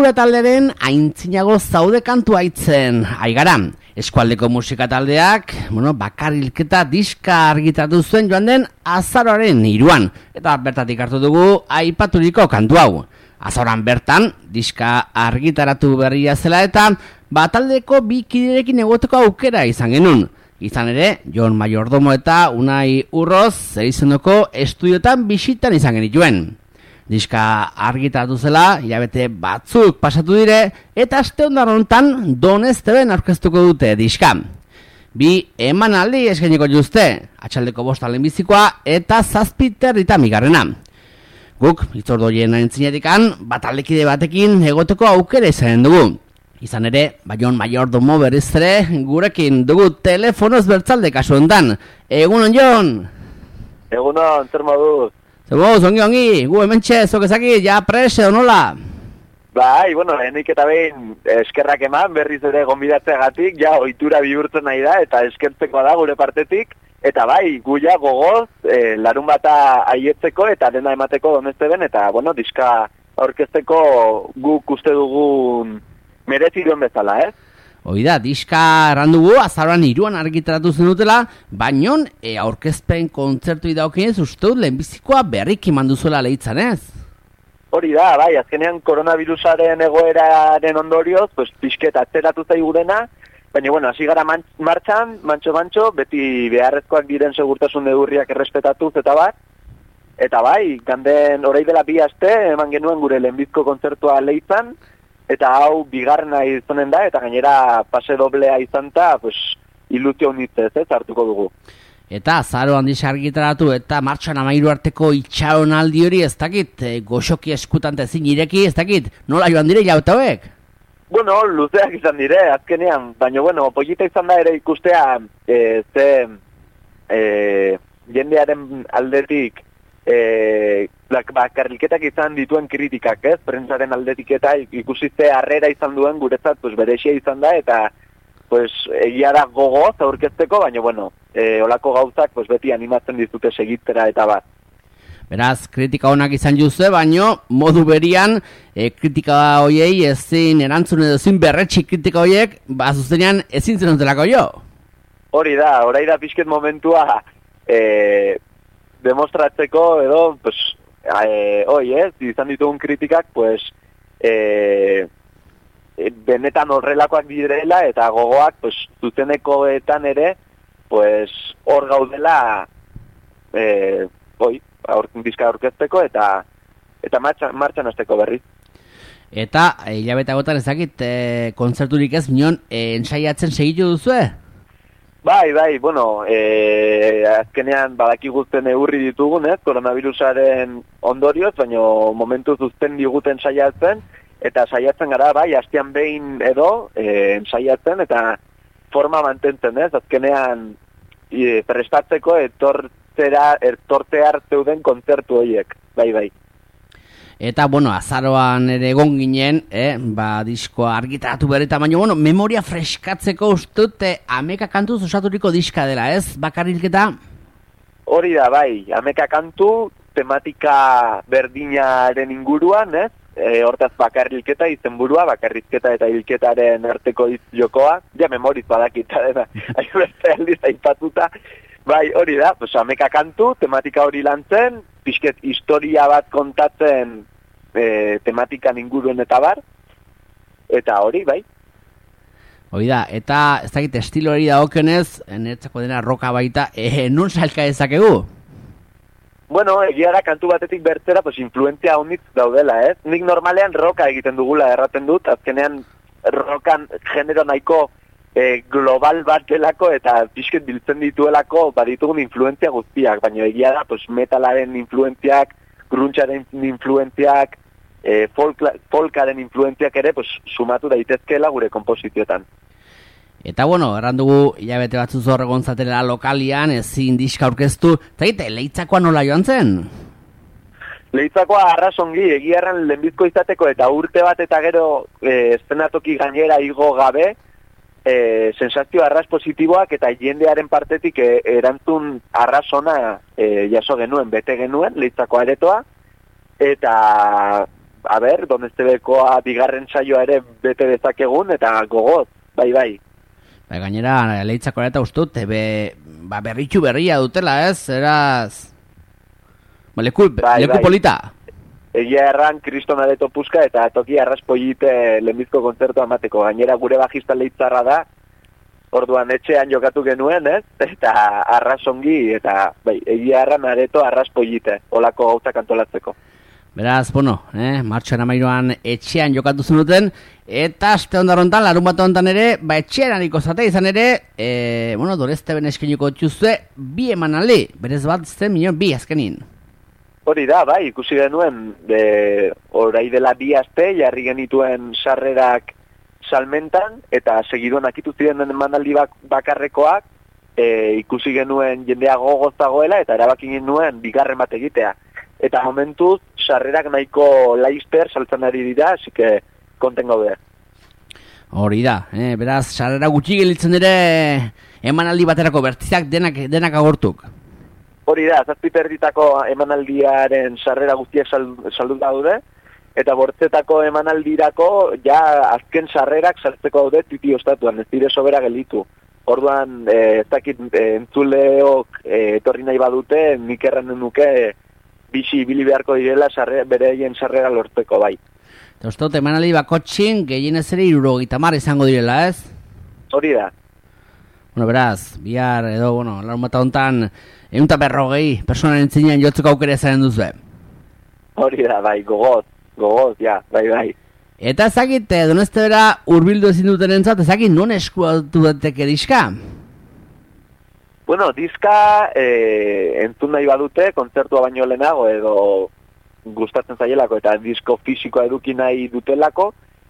gure talderen aintzinago zaude kantu haitzen. Aigara, eskualdeko musika taldeak, bakarrilketa diska argitaratu zuen joan den azaroaren 3an. Eta bertatik hartu dugu aipaturiko kantu hau. Azaroan bertan, diska argitaratu berria zela eta taldeko bi kiderekin egoteko aukera izan genuen. Izan ere, Jon Mayordomo eta Unai Urroz izeneko estudiotan bisitan izan genituen. Diska argitaratu zela, hilabete batzuk pasatu dire, eta aste ondarrontan Donesteben aurkeztuko dute diska. Bi emanaldi eskainiko juzte, atxaldeko 5 lehenbizikoa eta 7:30. Guk, itzordoien aintzinetikan, taldekide batekin egoteko aukera izan dugu. Izan ere, Jon Mayordomo berriz ere gurekin dugu telefonoz bertzalde kasu hontan. Egunon, Jon! Egunon, zer moduz? Zer moduz, ongi, gu hementxe, zokezaki, ja prese, onola? Bai, enik eta behin eskerrak eman, berriz ere gonbidatzeagatik, ja ohitura bihurtzen nahi da, eta eskertzeko da gure partetik, eta bai, gu ja gogoz, larun bata aietzeko eta dena emateko Donesteben, eta, diska aurkezteko guk uste dugun merezi duen bezala, Oida, diska errandugu, azaroan 3an argitaratu zenutela, baino aurkezpen kontzertu idaukinez uste dut lehenbizikoa berrik iman duzuela lehitzan, ez? Hori da, bai, azkenean koronavirusaren egoeraren ondorioz, pixket atzeratu zaigu dena, baina, hasi gara martxan, mantxo, beti beharrezkoak diren segurtasun neurriak errespetatuz eta bat, eta bai, ganden orai dela 2 aste, eman genuen gure lehenbizko kontzertua lehitzan, eta hau bigarrena izanen da, eta gainera pase doblea izan eta ilusio unitzez, hartuko dugu. Eta azaroan diska argitaratu eta martxan 13 arteko itxaronaldi hori ez dakit, goxoki eskutan ezin ireki, ez dakit, nola joan dire jauta hauek? Luzeak izan dire, azkenean, baina, polita izan da ere ikustea, jendearen aldetik, bakarriketak izan dituen kritikak, prentsaren aldetik eta ikusizte harrera izan duen guretzat, berexia izan da, eta egia da gogoz aurkezteko, baina, olako gauzak beti animatzen dizute segitzera eta bat. Beraz, kritika honak izan juzue, baino modu berian kritika hoiei ezin erantzun edo ezin berretxi kritika hoiek, zuzenean ezin zenutelako jo? Hori da pixket momentua demostratzeko edo, izan ditugun kritikak, benetan horrelakoak direla eta gogoak, zuzenekoetan ere, hor gaudela, diska aurkezteko eta martxan hasteko berriz. Eta, hilabete agotan ezakit, kontzerturik ez minon, ensaiatzen segitu duzue? Bai, azkenean badaki guzten neurri ditugun, koronavirusaren ondorioz, baina momentu zuzten diguten saiatzen, eta saiatzen gara, astean behin edo saiatzen, eta forma mantentzen, azkenean prestatzeko etortear zeuden kontzertu horiek, bai. Eta, azaroan ere egon ginen, diskoa argitaratu berreta, baina, memoria freskatzeko ustut 11 kantuz osaturiko diska dela, ez, bakarrilketa? Hori da, bai, 11 kantu, tematika berdinaren inguruan, hortaz bakarrilketa izenburua, bakarrizketa eta hilketaren arteko jokoa, ja memoriz badakita dena, beste aldiz aipatuta, bai, hori da, 11 kantu, tematika hori lantzen, pixket historia bat kontatzen tematikan inguruen eta bar, eta hori, bai. Hori da, eta ez dakit estilo hori dagokionez, neretzako dena roka baita, nun salka dezakegu? Egia da kantu batetik bertzera, influentzia honitz daudela, ez? Nik normalean roka egiten dugula erraten dut, azkenean rokan genero nahiko global bat delako eta pixket biltzen dituelako baditugun influentzia guztiak, baina egia da metalaren influentziak, gruncharen influentziak, folkaren influentziak ere sumatu daitezkeela gure komposizioetan. Eta erran dugu hilabete batzu zorregon zatela lokalian, ezin diska aurkeztu, eta leitzakoa nola joan zen? Leitzakoa arrasongi, egia erran lehenbizko izateko eta urte bat eta gero eszenatoki gainera igo gabe, sensazio arras positiboak eta jendearen partetik erantzun arrasona jaso genuen, bete genuen, Leitzako aretoa, eta a ber, Donestebekoa bigarren saioa ere bete dezakegun, eta gogoz, bai. Bai, gainera, leitzako eta ustut, berritxu berria dutela, ez? Eraz... leku polita. Egia erran, Kriston Areto Puska eta toki arraspoite lehenbizko kontzertu amateko. Gainera gure bajista leitzarra da, orduan etxean jokatu genuen, ez? Eta arrasongi, eta bai, egia erran Areto arraspoite, olako gauzak antolatzeko. Beraz, martxoan 13an etxean jokatu zenuten, eta aste ondarontan, larun bat ontan ere, etxean hariko zate izan ere, Donesteben eskeniko txuzue, 2 emanaldi, berez bat zen milion 2 azkenin. Hori da, bai, ikusi genuen, orai dela 2 aste, jarri genituen sarrerak salmentan, eta segiduan akitu ziren emanaldi bakarrekoak, ikusi genuen jendea gogoz dagoela, eta erabakin genuen bigarren bat egitea. Eta momentuz, sarrerak nahiko laizter saltzen ari dira, así que konten gaude. Hori da, beraz, sarrera gutxi gelitzen ere emanaldi baterako bertizak denak agortuk. Hori da, 7 erditako emanaldiaren sarrera guztiak saldu daude, eta bortzetako emanaldirako ja azken sarrerak saltzeko daude Titi ostatuan, ez dire sobera gelitu. Orduan, ez dakit entzuleok etorri nahi badute, nik erranden nuke bizi ibili beharko direla bereien sarrera lortzeko, bai. Eta ustot, emanaldi bakotxin gehienez ere 70 izango direla, ez? Hori da. Beraz, bihar edo, larun bat hontan 140 personaren zinean jotzeko aukera zaren duzu. Hori da, bai, gogoz, ja, bai. Eta ezakit, Donestebera hurbildu ezin duten entzat, ezakit non eskuatu dateke diska? Diska entzun nahi badute, kontzertua baino lehenago edo gustatzen zaielako eta disko fisikoa eduki nahi dutelako,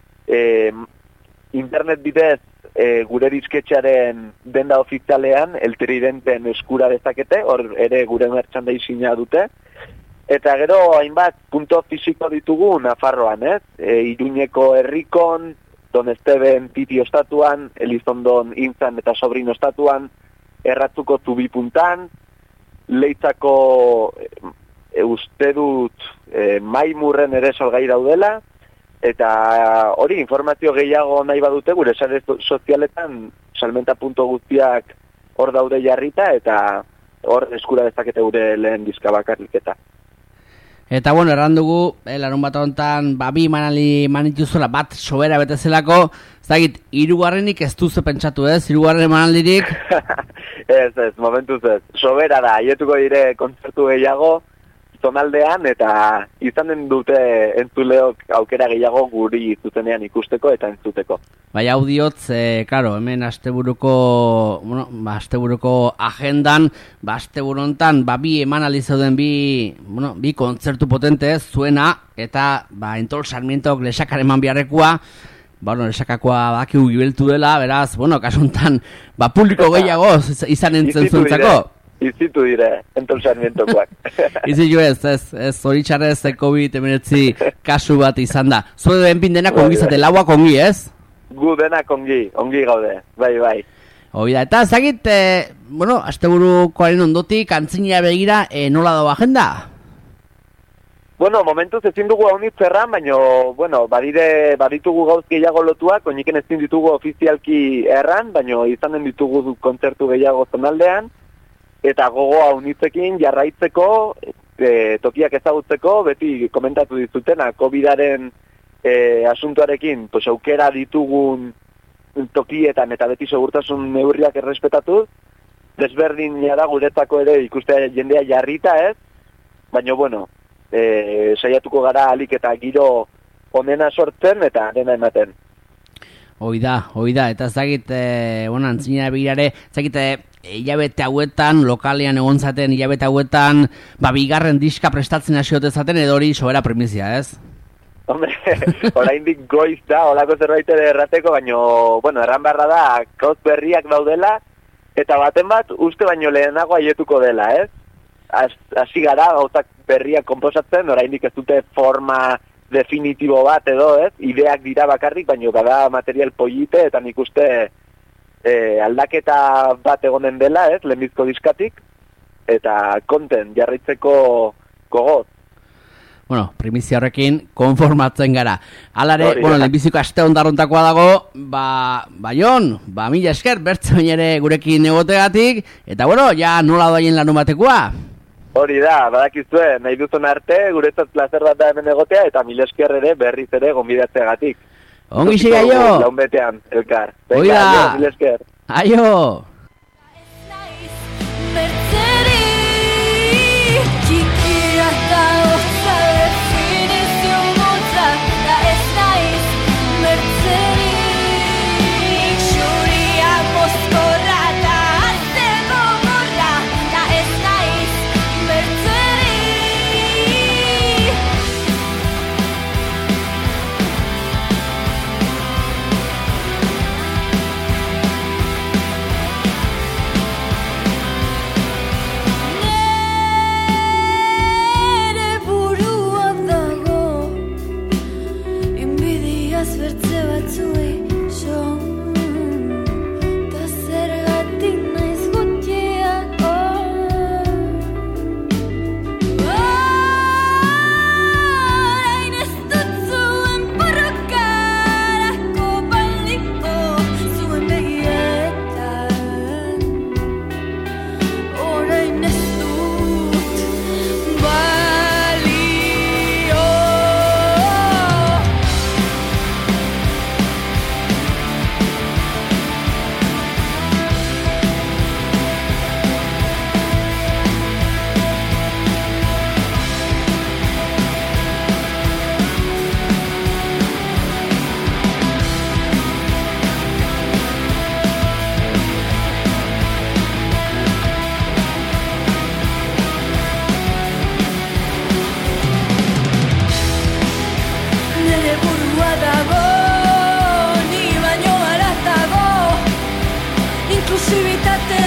internet bidez gure disketxearen denda ofizialean El Tridenten eskura dezakete, hor ere gure merchandising-a dute, eta gero hainbat punto fisiko ditugu Nafarroan, ez? Iruñeko Herrikon, Donesteben Titi ostatuan, Elizondon Intzan eta Sobrino ostatuan, Erratzuko Zubipuntan, Leitzako uste dut Maimurren ere salgai daudela, eta hori informazio gehiago nahi badute gure sare sozialetan salmenta punto guztiak hor daude jarrita, eta hor eskura dezakete gure lehen diska bakarliketa. Eta erran dugu, larun bat honetan, 2 emanaldi manituzuela bat sobera betezelako, zagit, 3. ez duzu pentsatu ez, 3. emanaldirik? Ez, momentuz ez. Sobera da, aietuko dire kontzertu gehiago, zonaldean, eta izanen dute entzuleok aukera gehiago guri zuzenean ikusteko eta entzuteko. Bai, audiotz, hemen asteburuko agendan, asteburu hontan, 2 emanaldi zeuden bi kontzertu potente ez, zuena, eta Entol Sarmientok lesakar eman biharrekoa, lesakakoa bakiu gibeltu dela, beraz, kasu hontan, publiko gehiago izan entzen zuentzako. Izitu dire, Entol Sarmientokoak. Izitu ez zoritxarrez COVID-19 kasu bat izan da. Zue benpin denak ongizate, lauak ongi ez? Gu denak ongi gaude, bai. Oida, eta zagit, asteburukoaren ondotik, antzinera begira, nola dago agenda? Momentuz ezin dugu haunitz erran, baina, baditugu gauz gehiago lotuak, oiniken ezin ditugu ofizialki erran, baina izanen ditugu kontzertu gehiago zonaldean, eta gogoa unitzekin jarraitzeko, tokiak ezagutzeko, beti komentatu dizutena, COVID-aren asuntuarekin, aukera ditugun tokietan eta beti segurtasun neurriak errespetatuz, desberdina da guretzako ere ikustea jendea jarrita ez, baina, saiatuko gara alik eta giro onena sortzen eta dena ematen. Hoi da, eta zagit, antzinera begirare, zagit, hilabete hauetan, lokalean egon zaten, hilabete hauetan, bigarren diska prestatzen hasiote zaten, edo hori sobera primizia, ez? Hombre, oraindik goiz da, holako zerbait ere errateko, baina, erran beharra da, gauz berriak daudela, eta baten bat, uste baino lehenago aietuko dela, ez? Hasi gara, gauzak berriak konposatzen, oraindik ez dute forma definitibo bat edo, ez? Ideak dira bakarrik, baina bada material polite, eta nik uste aldaketa bat egonen dela, ez? Lehenbizko diskatik, eta konten, jarraitzeko gogoz. bueno, primizia horrekin konformatzen gara. Alare, Hori da. bueno, lehenbiziko aste ondarrontakoa dago, Jon, mila esker, bertzen ere gurekin egotegatik, eta bueno, ja nola doaien lanu batekoa? Hori da, badakizue, nahi duzun arte, guretzat plazer bat da hemen egotea, eta mila esker ere berriz ere gonbidatzeagatik. Ongi segi, aio! Laun betean, elkar. Hoi da! Aio, mila esker. Aio! Inklusibitate